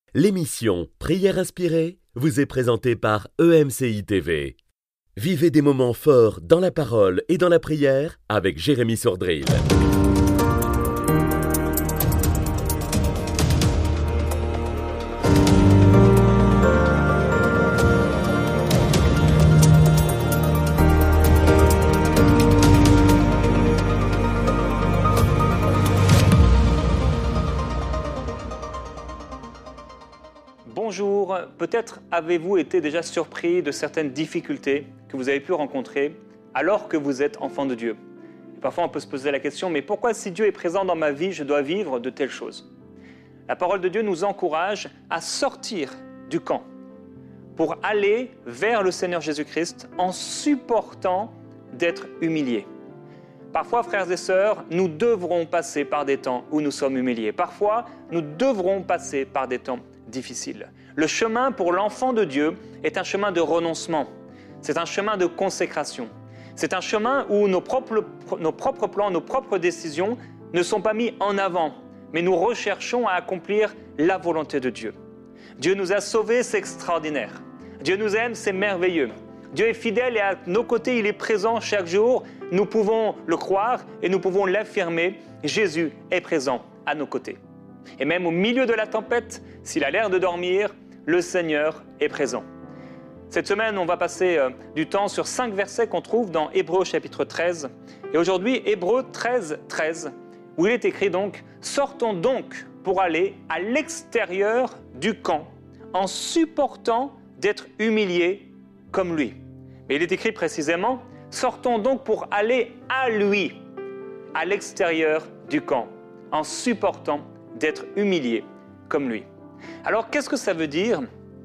L'émission Prière inspirée vous est présentée par EMCI TV. Vivez des moments forts dans la parole et dans la prière avec Jérémy Sordrill. Bonjour, peut-être avez-vous été déjà surpris de certaines difficultés que vous avez pu rencontrer alors que vous êtes enfant de Dieu. Et parfois on peut se poser la question, mais pourquoi si Dieu est présent dans ma vie, je dois vivre de telles choses? La parole de Dieu nous encourage à sortir du camp pour aller vers le Seigneur Jésus-Christ en supportant d'être humiliés. Parfois, frères et sœurs, nous devrons passer par des temps où nous sommes humiliés. Parfois, nous devrons passer par des temps difficiles. Le chemin pour l'enfant de Dieu est un chemin de renoncement. C'est un chemin de consécration. C'est un chemin où nos propres plans, nos propres décisions ne sont pas mis en avant, mais nous recherchons à accomplir la volonté de Dieu. Dieu nous a sauvés, c'est extraordinaire. Dieu nous aime, c'est merveilleux. Dieu est fidèle et à nos côtés, il est présent chaque jour. Nous pouvons le croire et nous pouvons l'affirmer. Jésus est présent à nos côtés. Et même au milieu de la tempête, s'il a l'air de dormir, le Seigneur est présent. Cette semaine, on va passer du temps sur 5 versets qu'on trouve dans Hébreux chapitre 13. Et aujourd'hui, Hébreux 13, 13, où il est écrit donc « Sortons donc pour aller à l'extérieur du camp en supportant d'être humiliés comme lui. » Mais il est écrit précisément « Sortons donc pour aller à lui, à l'extérieur du camp, en supportant d'être humiliés comme lui. » Alors, qu'est-ce que ça veut dire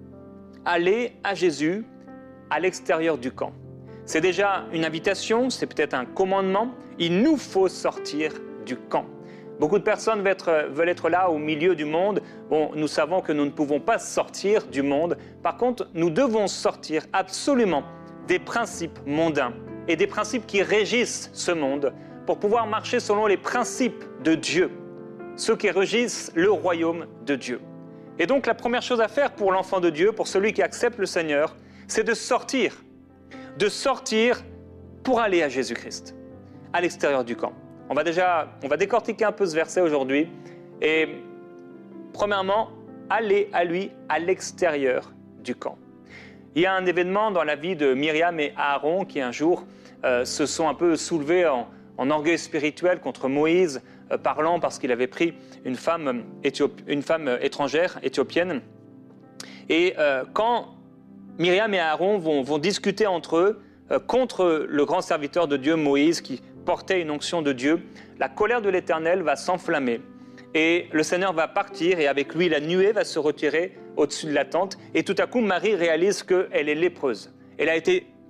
aller à Jésus à l'extérieur du camp? C'est déjà une invitation, c'est peut-être un commandement. Il nous faut sortir du camp. Beaucoup de personnes veulent être là au milieu du monde. Bon, nous savons que nous ne pouvons pas sortir du monde. Par contre, nous devons sortir absolument des principes mondains et des principes qui régissent ce monde pour pouvoir marcher selon les principes de Dieu, ceux qui régissent le royaume de Dieu. Et donc la première chose à faire pour l'enfant de Dieu, pour celui qui accepte le Seigneur, c'est de sortir pour aller à Jésus-Christ, à l'extérieur du camp. On va décortiquer un peu ce verset aujourd'hui. Et premièrement, aller à lui à l'extérieur du camp. Il y a un événement dans la vie de Myriam et Aaron qui un jour se sont un peu soulevés en orgueil spirituel contre Moïse, parlant parce qu'il avait pris une femme étrangère, éthiopienne. Et quand Myriam et Aaron vont discuter entre eux contre le grand serviteur de Dieu, Moïse, qui portait une onction de Dieu, la colère de l'Éternel va s'enflammer. Et le Seigneur va partir et avec lui, la nuée va se retirer au-dessus de la tente. Et tout à coup, Marie réalise qu'elle est lépreuse. Elle a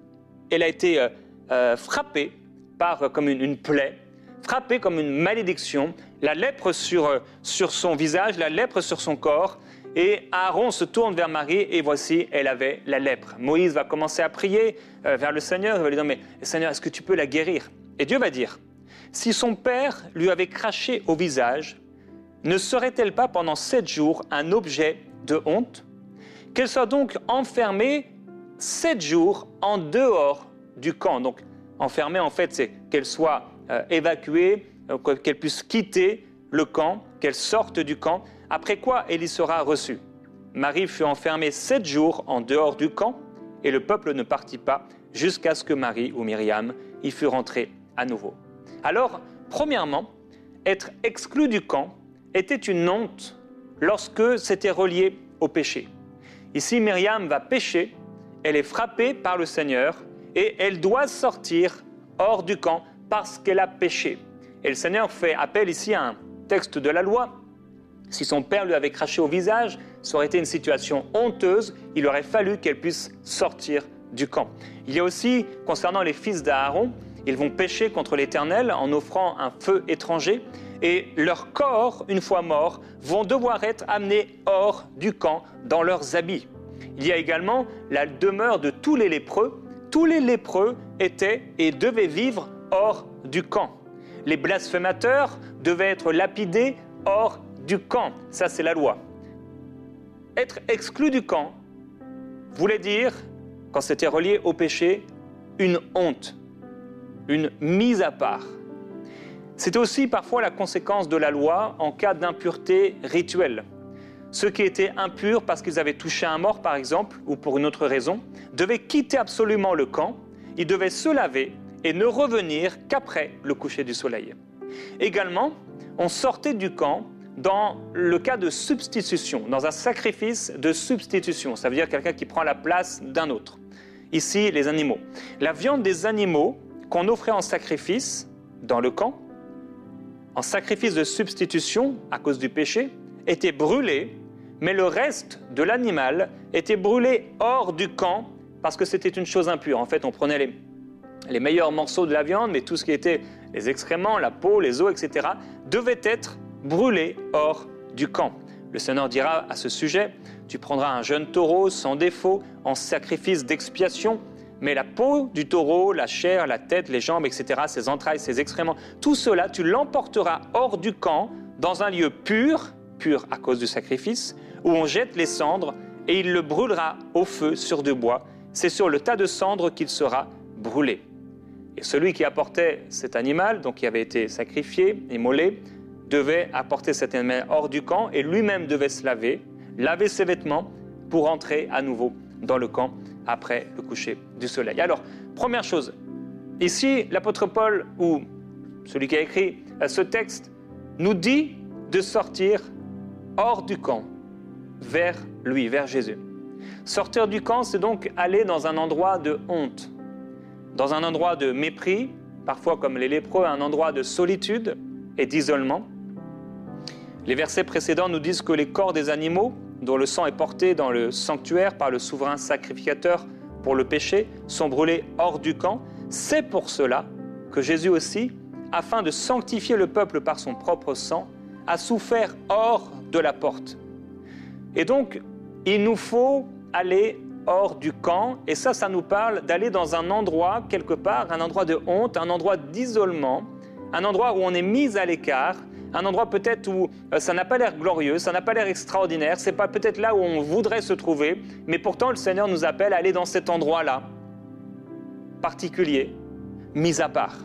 été frappée comme une plaie, frappée comme une malédiction, la lèpre sur son visage, la lèpre sur son corps. Et Aaron se tourne vers Marie et voici, elle avait la lèpre. Moïse va commencer à prier vers le Seigneur. Il va lui dire, mais Seigneur, est-ce que tu peux la guérir? Et Dieu va dire, si son père lui avait craché au visage, ne serait-elle pas pendant 7 jours un objet de honte? Qu'elle soit donc enfermée 7 jours en dehors du camp. Donc, enfermée, en fait, c'est qu'elle soit évacuée, qu'elle puisse quitter le camp, qu'elle sorte du camp, après quoi elle y sera reçue. Marie fut enfermée 7 jours en dehors du camp et le peuple ne partit pas jusqu'à ce que Marie ou Myriam y fût rentrée à nouveau. Alors, premièrement, être exclu du camp était une honte lorsque c'était relié au péché. Ici, Myriam va pécher, elle est frappée par le Seigneur et elle doit sortir hors du camp parce qu'elle a péché. Et le Seigneur fait appel ici à un texte de la loi. Si son père lui avait craché au visage, ça aurait été une situation honteuse, il aurait fallu qu'elle puisse sortir du camp. Il y a aussi, concernant les fils d'Aaron, ils vont pécher contre l'Éternel en offrant un feu étranger et leurs corps, une fois morts, vont devoir être amenés hors du camp dans leurs habits. Il y a également la demeure de tous les lépreux. Tous les lépreux étaient et devaient vivre hors du camp. Les blasphémateurs devaient être lapidés hors du camp. Ça, c'est la loi. être exclu du camp voulait dire, quand c'était relié au péché, une honte, une mise à part. C'était aussi parfois la conséquence de la loi en cas d'impureté rituelle. Ceux qui étaient impurs parce qu'ils avaient touché un mort, par exemple, ou pour une autre raison, devaient quitter absolument le camp, ils devaient se laver et ne revenir qu'après le coucher du soleil. Également, on sortait du camp dans le cas de substitution, dans un sacrifice de substitution. Ça veut dire quelqu'un qui prend la place d'un autre. Ici, les animaux. La viande des animaux qu'on offrait en sacrifice dans le camp, en sacrifice de substitution à cause du péché, était brûlée, mais le reste de l'animal était brûlé hors du camp parce que c'était une chose impure. En fait, on prenait les meilleurs morceaux de la viande, mais tout ce qui était les excréments, la peau, les os, etc., devait être brûlé hors du camp. Le Seigneur dira à ce sujet, tu prendras un jeune taureau sans défaut en sacrifice d'expiation, mais la peau du taureau, la chair, la tête, les jambes, etc., ses entrailles, ses excréments, tout cela, tu l'emporteras hors du camp dans un lieu pur à cause du sacrifice, où on jette les cendres et il le brûlera au feu sur du bois. C'est sur le tas de cendres qu'il sera brûlé. Et celui qui apportait cet animal, donc qui avait été sacrifié, immolé, devait apporter cet animal hors du camp et lui-même devait se laver ses vêtements pour entrer à nouveau dans le camp après le coucher du soleil. Alors, première chose, ici, l'apôtre Paul, ou celui qui a écrit ce texte, nous dit de sortir hors du camp, vers lui, vers Jésus. Sortir du camp, c'est donc aller dans un endroit de honte, dans un endroit de mépris, parfois comme les lépreux, un endroit de solitude et d'isolement. Les versets précédents nous disent que les corps des animaux, dont le sang est porté dans le sanctuaire par le souverain sacrificateur pour le péché, sont brûlés hors du camp. C'est pour cela que Jésus aussi, afin de sanctifier le peuple par son propre sang, a souffert hors de la porte. Et donc, il nous faut aller hors du camp, et ça nous parle d'aller dans un endroit, quelque part, un endroit de honte, un endroit d'isolement, un endroit où on est mis à l'écart, un endroit peut-être où ça n'a pas l'air glorieux, ça n'a pas l'air extraordinaire, c'est pas peut-être là où on voudrait se trouver, mais pourtant le Seigneur nous appelle à aller dans cet endroit-là, particulier, mis à part,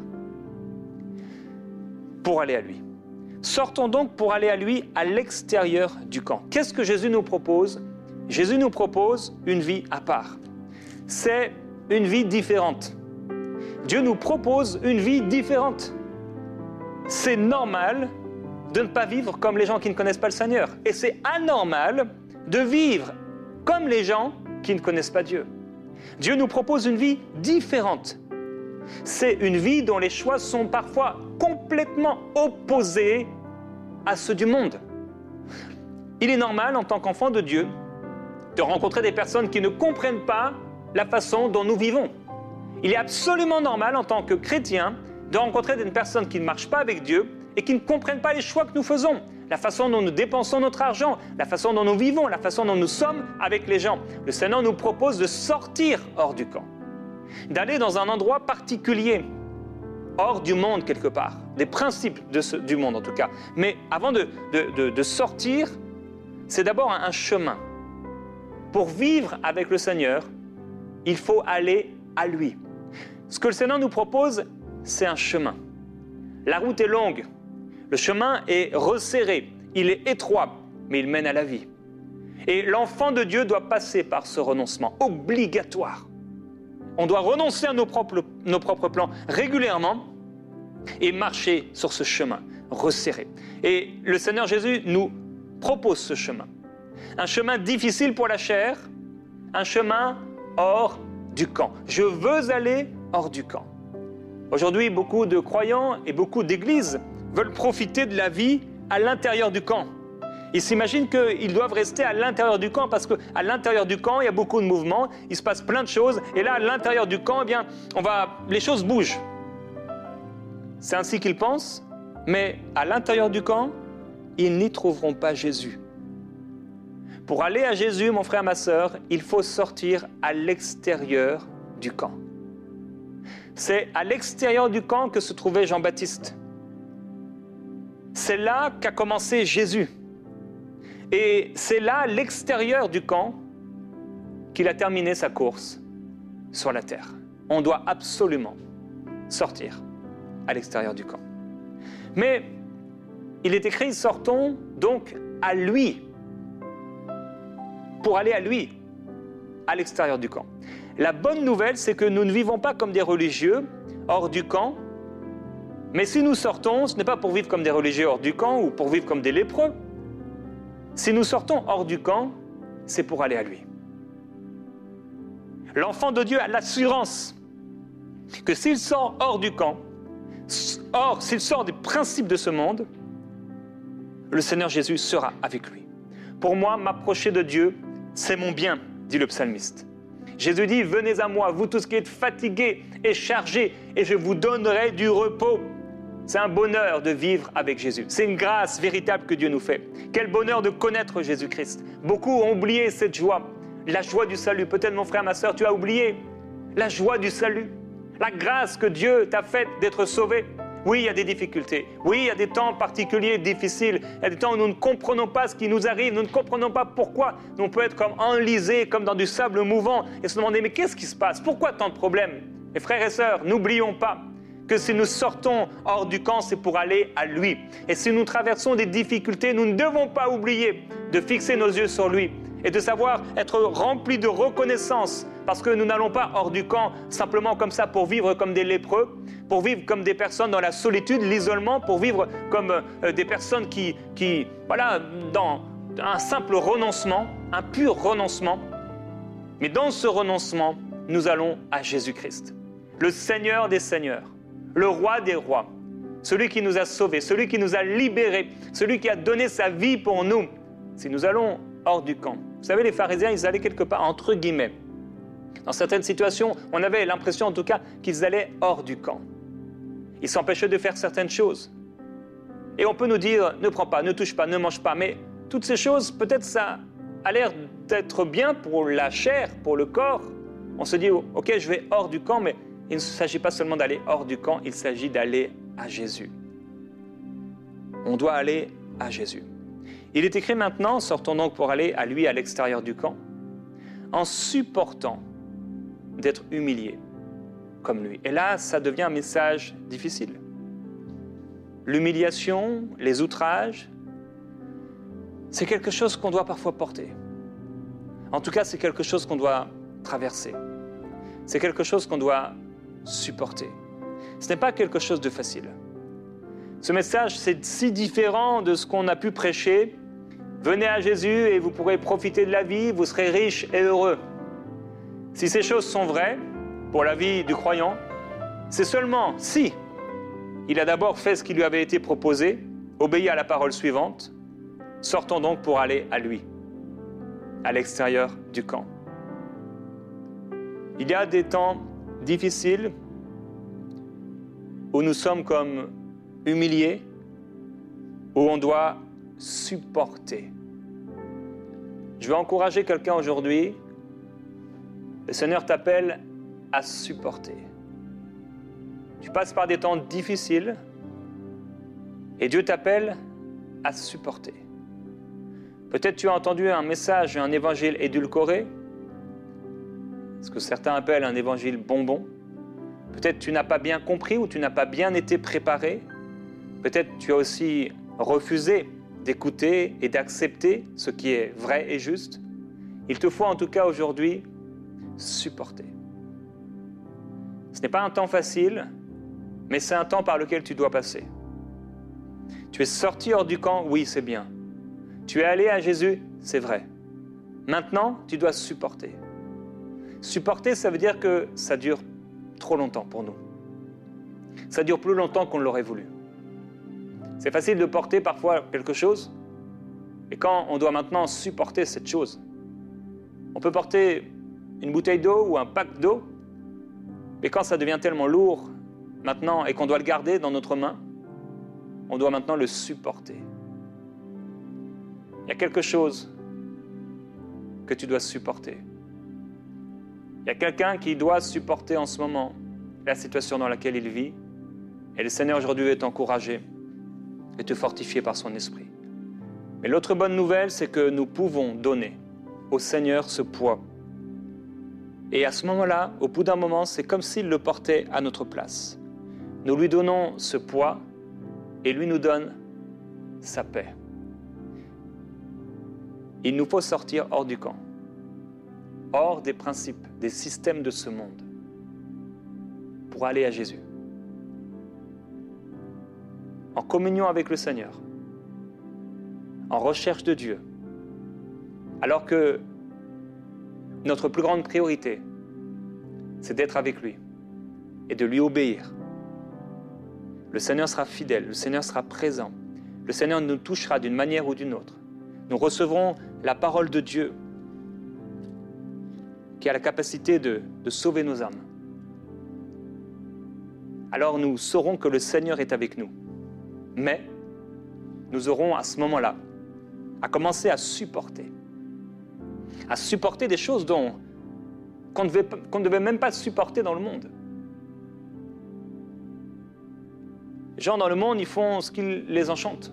pour aller à lui. Sortons donc pour aller à lui à l'extérieur du camp. Qu'est-ce que Jésus nous propose ? Jésus nous propose une vie à part. C'est une vie différente. Dieu nous propose une vie différente. C'est normal de ne pas vivre comme les gens qui ne connaissent pas le Seigneur. Et c'est anormal de vivre comme les gens qui ne connaissent pas Dieu. Dieu nous propose une vie différente. C'est une vie dont les choix sont parfois complètement opposés à ceux du monde. Il est normal, en tant qu'enfant de Dieu, de rencontrer des personnes qui ne comprennent pas la façon dont nous vivons. Il est absolument normal, en tant que chrétien, de rencontrer des personnes qui ne marchent pas avec Dieu et qui ne comprennent pas les choix que nous faisons, la façon dont nous dépensons notre argent, la façon dont nous vivons, la façon dont nous sommes avec les gens. Le Seigneur nous propose de sortir hors du camp, d'aller dans un endroit particulier, hors du monde quelque part, des principes du monde en tout cas. Mais avant de sortir, c'est d'abord un chemin. Pour vivre avec le Seigneur, il faut aller à lui. Ce que le Seigneur nous propose, c'est un chemin. La route est longue, le chemin est resserré, il est étroit, mais il mène à la vie. Et l'enfant de Dieu doit passer par ce renoncement obligatoire. On doit renoncer à nos propres plans régulièrement et marcher sur ce chemin resserré. Et le Seigneur Jésus nous propose ce chemin. Un chemin difficile pour la chair, un chemin hors du camp. Je veux aller hors du camp. Aujourd'hui, beaucoup de croyants et beaucoup d'églises veulent profiter de la vie à l'intérieur du camp. Ils s'imaginent qu'ils doivent rester à l'intérieur du camp parce qu'à l'intérieur du camp, il y a beaucoup de mouvements, il se passe plein de choses. Et là, à l'intérieur du camp, eh bien, les choses bougent. C'est ainsi qu'ils pensent, mais à l'intérieur du camp, ils n'y trouveront pas Jésus. Pour aller à Jésus, mon frère, ma sœur, il faut sortir à l'extérieur du camp. C'est à l'extérieur du camp que se trouvait Jean-Baptiste. C'est là qu'a commencé Jésus. Et c'est là, à l'extérieur du camp, qu'il a terminé sa course sur la terre. On doit absolument sortir à l'extérieur du camp. Mais il est écrit, sortons donc à lui, pour aller à lui, à l'extérieur du camp. La bonne nouvelle, c'est que nous ne vivons pas comme des religieux hors du camp, mais si nous sortons, ce n'est pas pour vivre comme des religieux hors du camp ou pour vivre comme des lépreux. Si nous sortons hors du camp, c'est pour aller à lui. L'enfant de Dieu a l'assurance que s'il sort hors du camp, s'il sort des principes de ce monde, le Seigneur Jésus sera avec lui. Pour moi, m'approcher de Dieu, c'est mon bien, dit le psalmiste. Jésus dit, venez à moi, vous tous qui êtes fatigués et chargés, et je vous donnerai du repos. C'est un bonheur de vivre avec Jésus. C'est une grâce véritable que Dieu nous fait. Quel bonheur de connaître Jésus-Christ. Beaucoup ont oublié cette joie, la joie du salut. Peut-être mon frère, ma sœur, tu as oublié la joie du salut, la grâce que Dieu t'a faite d'être sauvé. Oui, il y a des difficultés. Oui, il y a des temps particuliers, difficiles. Il y a des temps où nous ne comprenons pas ce qui nous arrive. Nous ne comprenons pas pourquoi. On peut être comme enlisés, comme dans du sable mouvant, et se demander, mais qu'est-ce qui se passe? Pourquoi tant de problèmes? Mes frères et sœurs, n'oublions pas que si nous sortons hors du camp, c'est pour aller à lui. Et si nous traversons des difficultés, nous ne devons pas oublier de fixer nos yeux sur lui et de savoir être remplis de reconnaissance, parce que nous n'allons pas hors du camp simplement comme ça pour vivre comme des lépreux, pour vivre comme des personnes dans la solitude, l'isolement, pour vivre comme des personnes qui, dans un simple renoncement, un pur renoncement. Mais dans ce renoncement, nous allons à Jésus-Christ, le Seigneur des Seigneurs, le Roi des Rois, celui qui nous a sauvés, celui qui nous a libérés, celui qui a donné sa vie pour nous. Si nous allons hors du camp, vous savez, les pharisiens, ils allaient quelque part entre guillemets. Dans certaines situations, on avait l'impression en tout cas qu'ils allaient hors du camp. Ils s'empêchaient de faire certaines choses. Et on peut nous dire, ne prends pas, ne touche pas, ne mange pas. Mais toutes ces choses, peut-être ça a l'air d'être bien pour la chair, pour le corps. On se dit, ok, je vais hors du camp, mais il ne s'agit pas seulement d'aller hors du camp, il s'agit d'aller à Jésus. On doit aller à Jésus. Il est écrit maintenant, sortons donc pour aller à lui à l'extérieur du camp, en supportant d'être humilié comme lui. Et là, ça devient un message difficile. L'humiliation, les outrages, c'est quelque chose qu'on doit parfois porter. En tout cas, c'est quelque chose qu'on doit traverser. C'est quelque chose qu'on doit supporter. Ce n'est pas quelque chose de facile. Ce message, c'est si différent de ce qu'on a pu prêcher. Venez à Jésus et vous pourrez profiter de la vie, vous serez riches et heureux. Si ces choses sont vraies pour la vie du croyant, c'est seulement si il a d'abord fait ce qui lui avait été proposé, obéi à la parole suivante, sortons donc pour aller à lui, à l'extérieur du camp. Il y a des temps difficiles où nous sommes comme humiliés, où on doit supporter. Je veux encourager quelqu'un aujourd'hui. Le Seigneur t'appelle à supporter. Tu passes par des temps difficiles et Dieu t'appelle à supporter. Peut-être tu as entendu un message, un évangile édulcoré, ce que certains appellent un évangile bonbon. Peut-être tu n'as pas bien compris ou tu n'as pas bien été préparé. Peut-être tu as aussi refusé d'écouter et d'accepter ce qui est vrai et juste. Il te faut en tout cas aujourd'hui supporter. Ce n'est pas un temps facile, mais c'est un temps par lequel tu dois passer. Tu es sorti hors du camp, oui, c'est bien. Tu es allé à Jésus, c'est vrai. Maintenant, tu dois supporter. Supporter, ça veut dire que ça dure trop longtemps pour nous. Ça dure plus longtemps qu'on l'aurait voulu. C'est facile de porter parfois quelque chose, et quand on doit maintenant supporter cette chose, on peut porter une bouteille d'eau ou un pack d'eau, mais quand ça devient tellement lourd maintenant et qu'on doit le garder dans notre main, on doit maintenant le supporter. Il y a quelque chose que tu dois supporter. Il y a quelqu'un qui doit supporter en ce moment la situation dans laquelle il vit, et le Seigneur aujourd'hui veut t'encourager et te fortifier par son esprit. Mais l'autre bonne nouvelle, c'est que nous pouvons donner au Seigneur ce poids. Et à ce moment-là, au bout d'un moment, c'est comme s'il le portait à notre place. Nous lui donnons ce poids et lui nous donne sa paix. Il nous faut sortir hors du camp, hors des principes, des systèmes de ce monde, pour aller à Jésus. En communion avec le Seigneur, en recherche de Dieu, alors que notre plus grande priorité, c'est d'être avec lui et de lui obéir. Le Seigneur sera fidèle, le Seigneur sera présent, le Seigneur nous touchera d'une manière ou d'une autre. Nous recevrons la parole de Dieu qui a la capacité de sauver nos âmes. Alors nous saurons que le Seigneur est avec nous. Mais nous aurons à ce moment-là à commencer à supporter des choses qu'on ne devait même pas supporter dans le monde. Les gens dans le monde, ils font ce qui les enchante.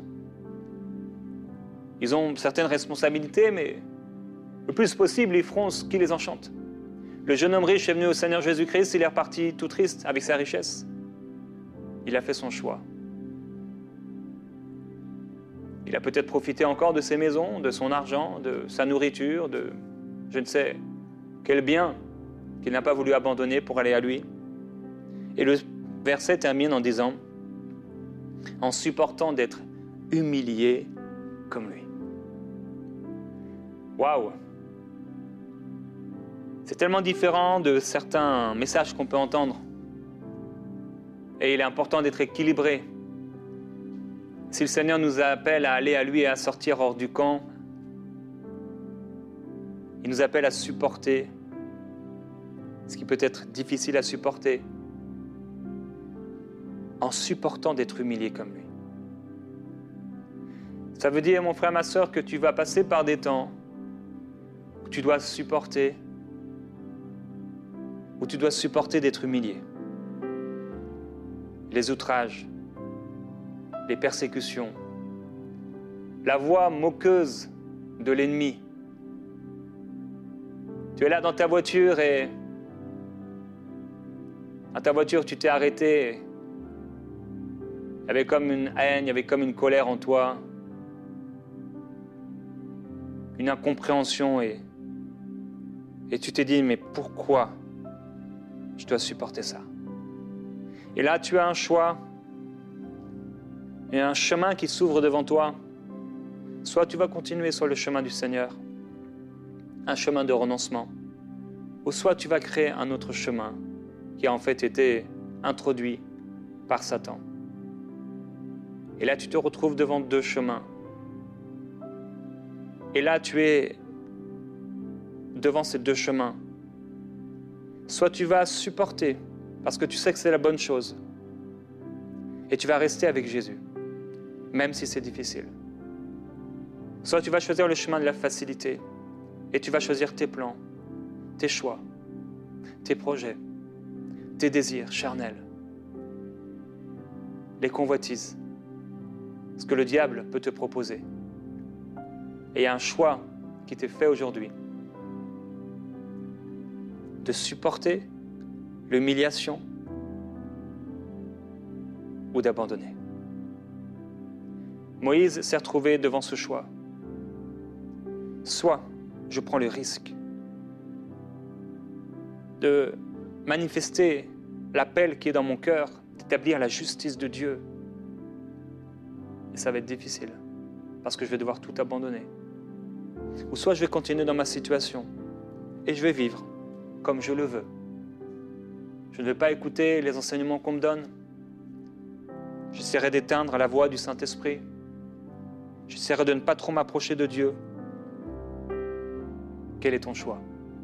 Ils ont certaines responsabilités, mais le plus possible, ils feront ce qui les enchante. Le jeune homme riche est venu au Seigneur Jésus-Christ, il est reparti tout triste avec sa richesse. Il a fait son choix. Il a peut-être profité encore de ses maisons, de son argent, de sa nourriture, de je ne sais quel bien qu'il n'a pas voulu abandonner pour aller à lui. Et le verset termine en disant « En supportant d'être humilié comme lui. » Waouh! C'est tellement différent de certains messages qu'on peut entendre. Et il est important d'être équilibré. Si le Seigneur nous appelle à aller à lui et à sortir hors du camp, il nous appelle à supporter ce qui peut être difficile à supporter, en supportant d'être humilié comme lui. Ça veut dire, mon frère, ma sœur, que tu vas passer par des temps où tu dois supporter, où tu dois supporter d'être humilié. Les outrages, les persécutions, la voix moqueuse de l'ennemi. Tu es là dans ta voiture et dans ta voiture tu t'es arrêté. Il y avait comme une haine, il y avait comme une colère en toi, une incompréhension et tu t'es dit mais pourquoi je dois supporter ça? Et là tu as un choix. Il y a un chemin qui s'ouvre devant toi. Soit tu vas continuer sur le chemin du Seigneur, un chemin de renoncement, ou soit tu vas créer un autre chemin qui a en fait été introduit par Satan. Et là tu te retrouves devant deux chemins. Et là tu es devant ces deux chemins. Soit tu vas supporter parce que tu sais que c'est la bonne chose et tu vas rester avec Jésus, même si c'est difficile. Soit tu vas choisir le chemin de la facilité et tu vas choisir tes plans, tes choix, tes projets, tes désirs charnels, les convoitises, ce que le diable peut te proposer. Et il y a un choix qui t'est fait aujourd'hui de supporter l'humiliation ou d'abandonner. Moïse s'est retrouvé devant ce choix. Soit je prends le risque de manifester l'appel qui est dans mon cœur, d'établir la justice de Dieu. Et ça va être difficile, parce que je vais devoir tout abandonner. Ou soit je vais continuer dans ma situation et je vais vivre comme je le veux. Je ne vais pas écouter les enseignements qu'on me donne. J'essaierai d'éteindre la voix du Saint-Esprit. J'essaierai de ne pas trop m'approcher de Dieu. Quel est ton choix?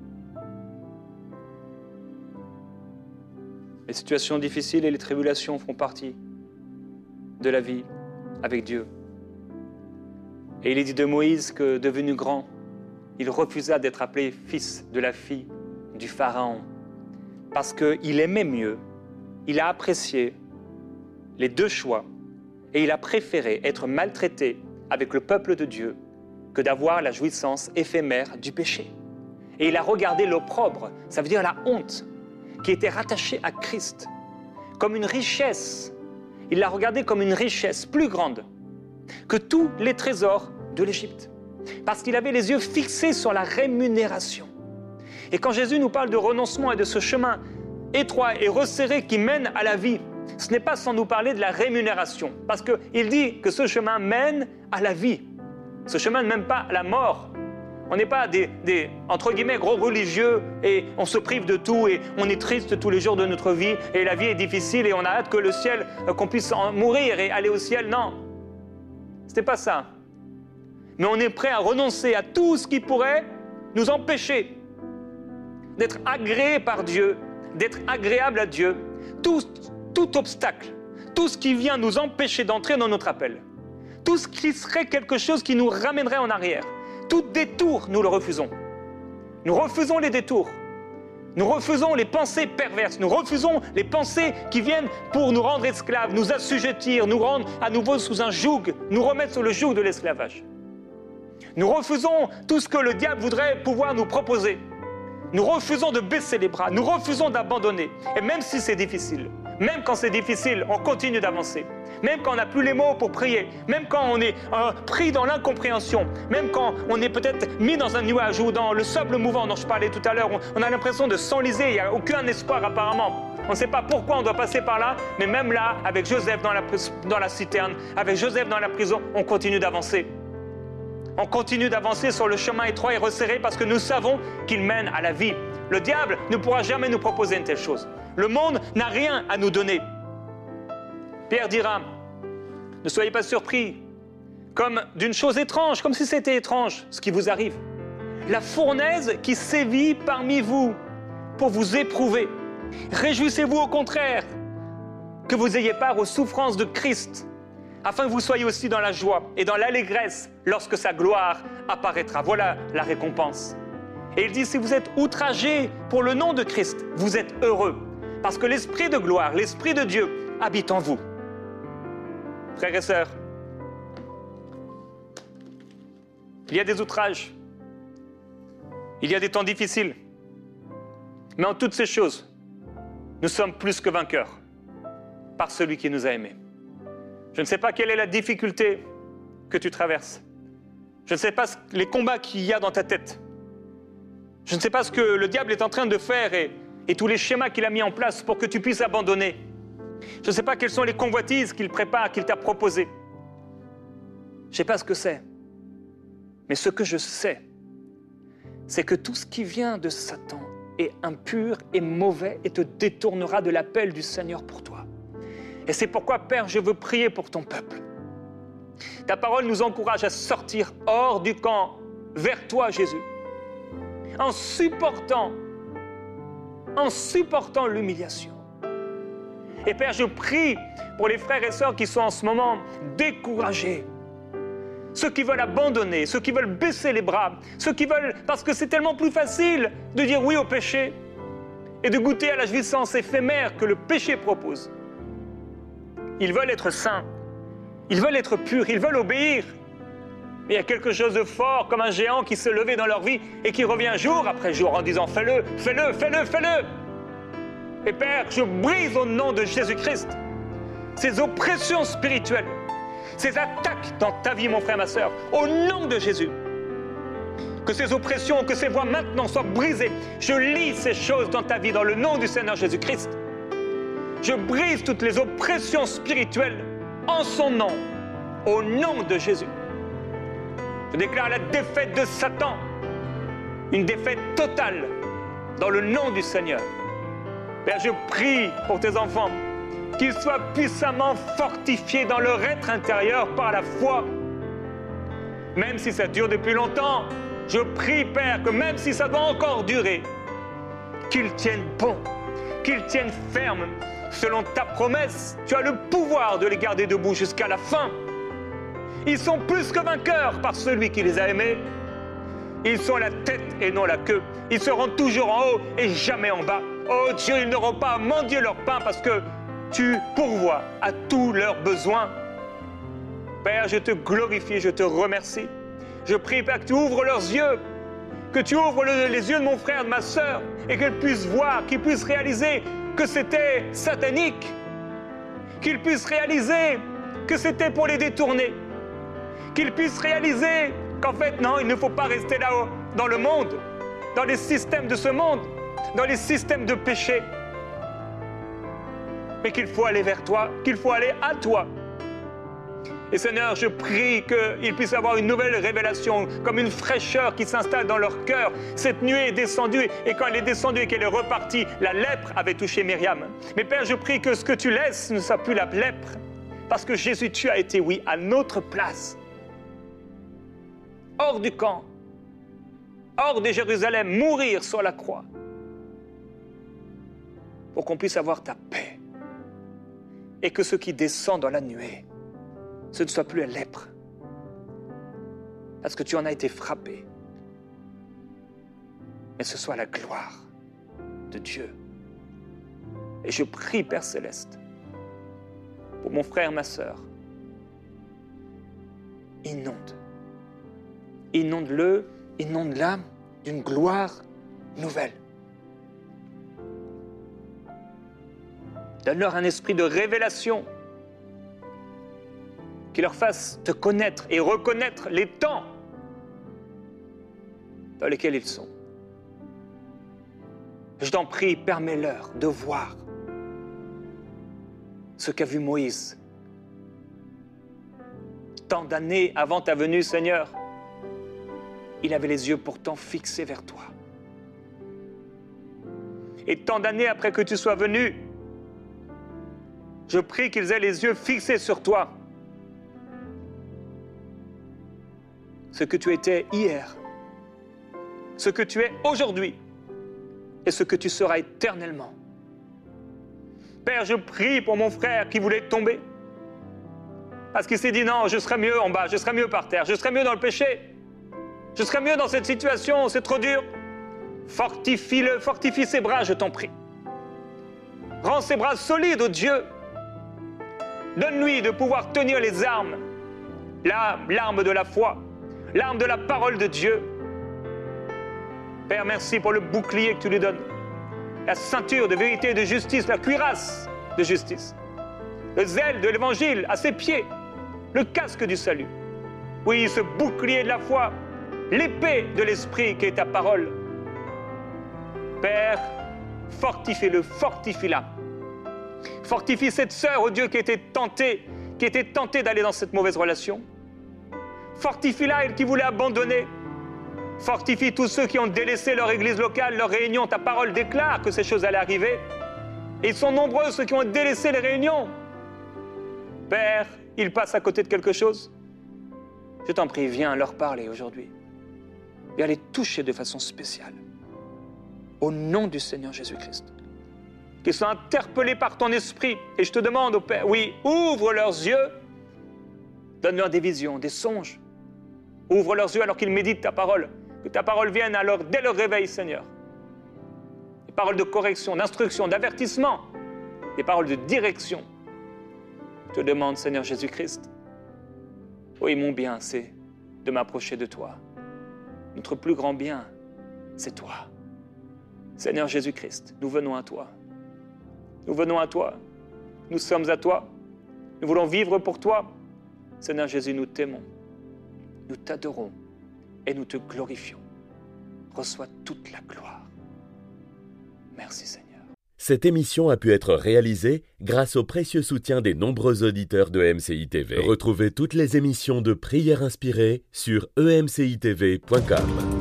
Les situations difficiles et les tribulations font partie de la vie avec Dieu. Et il est dit de Moïse que, devenu grand, il refusa d'être appelé fils de la fille du Pharaon, parce qu'il aimait mieux, il a apprécié les deux choix, et il a préféré être maltraité avec le peuple de Dieu que d'avoir la jouissance éphémère du péché. Et il a regardé l'opprobre, ça veut dire la honte, qui était rattachée à Christ, comme une richesse. Il l'a regardé comme une richesse plus grande que tous les trésors de l'Égypte. Parce qu'il avait les yeux fixés sur la rémunération. Et quand Jésus nous parle de renoncement et de ce chemin étroit et resserré qui mène à la vie, ce n'est pas sans nous parler de la rémunération. Parce qu'il dit que ce chemin mène à la vie. Ce chemin ne mène pas à la mort. On n'est pas des entre guillemets, gros religieux et on se prive de tout et on est triste tous les jours de notre vie et la vie est difficile et on a hâte que le ciel, qu'on puisse en mourir et aller au ciel. Non, ce n'est pas ça. Mais on est prêt à renoncer à tout ce qui pourrait nous empêcher d'être agréés par Dieu, d'être agréables à Dieu. Tout obstacle, tout ce qui vient nous empêcher d'entrer dans notre appel, tout ce qui serait quelque chose qui nous ramènerait en arrière, tout détour, nous le refusons. Nous refusons les détours. Nous refusons les pensées perverses. Nous refusons les pensées qui viennent pour nous rendre esclaves, nous assujettir, nous rendre à nouveau sous un joug, nous remettre sous le joug de l'esclavage. Nous refusons tout ce que le diable voudrait pouvoir nous proposer. Nous refusons de baisser les bras. Nous refusons d'abandonner. Et même si c'est difficile, même quand c'est difficile, on continue d'avancer. Même quand on n'a plus les mots pour prier, même quand on est pris dans l'incompréhension, même quand on est peut-être mis dans un nuage ou dans le sable mouvant dont je parlais tout à l'heure, on a l'impression de s'enliser, il n'y a aucun espoir apparemment. On ne sait pas pourquoi on doit passer par là, mais même là, avec Joseph dans la citerne, avec Joseph dans la prison, on continue d'avancer. On continue d'avancer sur le chemin étroit et resserré parce que nous savons qu'il mène à la vie. Le diable ne pourra jamais nous proposer une telle chose. Le monde n'a rien à nous donner. Pierre dira, ne soyez pas surpris, comme d'une chose étrange, comme si c'était étrange, ce qui vous arrive. La fournaise qui sévit parmi vous pour vous éprouver. Réjouissez-vous au contraire que vous ayez part aux souffrances de Christ, afin que vous soyez aussi dans la joie et dans l'allégresse lorsque sa gloire apparaîtra. Voilà la récompense. Et il dit, si vous êtes outragés pour le nom de Christ, vous êtes heureux, parce que l'Esprit de gloire, l'Esprit de Dieu habite en vous. Frères et sœurs, il y a des outrages, il y a des temps difficiles, mais en toutes ces choses, nous sommes plus que vainqueurs par celui qui nous a aimés. Je ne sais pas quelle est la difficulté que tu traverses. Je ne sais pas les combats qu'il y a dans ta tête. Je ne sais pas ce que le diable est en train de faire et tous les schémas qu'il a mis en place pour que tu puisses abandonner. Je ne sais pas quelles sont les convoitises qu'il prépare, qu'il t'a proposées. Je ne sais pas ce que c'est. Mais ce que je sais, c'est que tout ce qui vient de Satan est impur et mauvais et te détournera de l'appel du Seigneur pour toi. Et c'est pourquoi, Père, je veux prier pour ton peuple. Ta parole nous encourage à sortir hors du camp, vers toi, Jésus, en supportant l'humiliation. Et Père, je prie pour les frères et sœurs qui sont en ce moment découragés, ceux qui veulent abandonner, ceux qui veulent baisser les bras, ceux qui veulent, parce que c'est tellement plus facile de dire oui au péché et de goûter à la jouissance éphémère que le péché propose. Ils veulent être saints, ils veulent être purs, ils veulent obéir. Mais il y a quelque chose de fort, comme un géant qui s'est levé dans leur vie et qui revient jour après jour en disant « fais-le, fais-le, fais-le, fais-le ». Et Père, je brise au nom de Jésus-Christ ces oppressions spirituelles, ces attaques dans ta vie, mon frère, ma sœur, au nom de Jésus. Que ces oppressions, que ces voies maintenant soient brisées. Je lis ces choses dans ta vie, dans le nom du Seigneur Jésus-Christ. Je brise toutes les oppressions spirituelles en son nom, au nom de Jésus. Je déclare la défaite de Satan, une défaite totale, dans le nom du Seigneur. Père, je prie pour tes enfants, qu'ils soient puissamment fortifiés dans leur être intérieur par la foi. Même si ça dure depuis longtemps, je prie, Père, que même si ça doit encore durer, qu'ils tiennent bon, qu'ils tiennent ferme. Selon ta promesse, tu as le pouvoir de les garder debout jusqu'à la fin. Ils sont plus que vainqueurs par celui qui les a aimés. Ils sont la tête et non la queue. Ils seront toujours en haut et jamais en bas. Oh Dieu, ils n'auront pas à mendier leur pain parce que tu pourvois à tous leurs besoins. Père, je te glorifie, je te remercie. Je prie, Père, que tu ouvres leurs yeux, que tu ouvres les yeux de mon frère, de ma sœur, et qu'elle puisse voir, qu'ils puissent réaliser que c'était satanique, qu'ils puissent réaliser que c'était pour les détourner, qu'ils puissent réaliser qu'en fait, non, il ne faut pas rester là-haut, dans le monde, dans les systèmes de ce monde, dans les systèmes de péché, mais qu'il faut aller vers toi, qu'il faut aller à toi. Et Seigneur, je prie qu'ils puissent avoir une nouvelle révélation, comme une fraîcheur qui s'installe dans leur cœur. Cette nuée est descendue, et quand elle est descendue et qu'elle est repartie, la lèpre avait touché Myriam. Mais Père, je prie que ce que tu laisses ne soit plus la lèpre, parce que Jésus, tu as été, oui, à notre place, hors du camp, hors de Jérusalem, mourir sur la croix, pour qu'on puisse avoir ta paix, et que ce qui descend dans la nuée, ce ne soit plus la lèpre, parce que tu en as été frappé, mais ce soit la gloire de Dieu. Et je prie, Père Céleste, pour mon frère, ma sœur, inonde-le, inonde l'âme d'une gloire nouvelle. Donne-leur un esprit de révélation qui leur fasse te connaître et reconnaître les temps dans lesquels ils sont. Je t'en prie, permets-leur de voir ce qu'a vu Moïse. Tant d'années avant ta venue, Seigneur, il avait les yeux pourtant fixés vers toi. Et tant d'années après que tu sois venu, je prie qu'ils aient les yeux fixés sur toi. Ce que tu étais hier, ce que tu es aujourd'hui et ce que tu seras éternellement. Père, je prie pour mon frère qui voulait tomber parce qu'il s'est dit non, je serai mieux en bas, je serai mieux par terre, je serai mieux dans le péché, je serai mieux dans cette situation, c'est trop dur. Fortifie-le, fortifie ses bras, je t'en prie. Rends ses bras solides, ô Dieu. Donne-lui de pouvoir tenir les armes, l'arme de la foi, l'arme de la parole de Dieu. Père, merci pour le bouclier que tu lui donnes, la ceinture de vérité et de justice, la cuirasse de justice, le zèle de l'évangile à ses pieds, le casque du salut. Oui, ce bouclier de la foi, l'épée de l'esprit qui est ta parole. Père, fortifie-le, fortifie-la. Fortifie cette sœur, oh Dieu, qui était tentée d'aller dans cette mauvaise relation. Fortifie-la, elle qui voulait abandonner. Fortifie tous ceux qui ont délaissé leur église locale, leur réunion. Ta parole déclare que ces choses allaient arriver. Et ils sont nombreux ceux qui ont délaissé les réunions. Père, ils passent à côté de quelque chose. Je t'en prie, viens leur parler aujourd'hui. Viens les toucher de façon spéciale. Au nom du Seigneur Jésus-Christ. Qu'ils soient interpellés par ton esprit. Et je te demande, ô Père, oui, ouvre leurs yeux. Donne-leur des visions, des songes. Ouvre leurs yeux alors qu'ils méditent ta parole. Que ta parole vienne alors dès leur réveil, Seigneur. Des paroles de correction, d'instruction, d'avertissement. Des paroles de direction. Je te demande, Seigneur Jésus-Christ. Oui, mon bien, c'est de m'approcher de toi. Notre plus grand bien, c'est toi. Seigneur Jésus-Christ, nous venons à toi. Nous venons à toi. Nous sommes à toi. Nous voulons vivre pour toi. Seigneur Jésus, nous t'aimons. Nous t'adorons et nous te glorifions. Reçois toute la gloire. Merci Seigneur. Cette émission a pu être réalisée grâce au précieux soutien des nombreux auditeurs de MCI TV. Retrouvez toutes les émissions de Prières Inspirées sur emcitv.com.